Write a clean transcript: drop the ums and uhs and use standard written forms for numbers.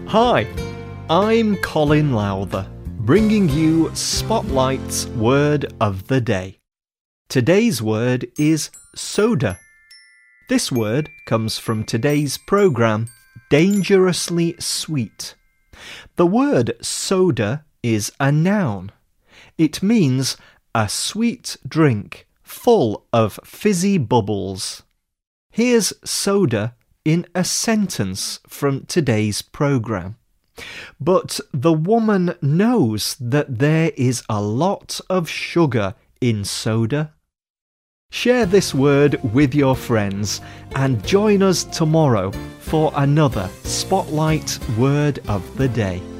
Hi, I'm Colin Lowther, bringing you Spotlight's Word of the Day. Today's word is soda. This word comes from today's programme, Dangerously Sweet. The word soda is a noun. It means a sweet drink full of fizzy bubbles. Here's soda in a sentence from today's programme. But the woman knows that there is a lot of sugar in soda. Share this word with your friends and join us tomorrow for another Spotlight Word of the Day.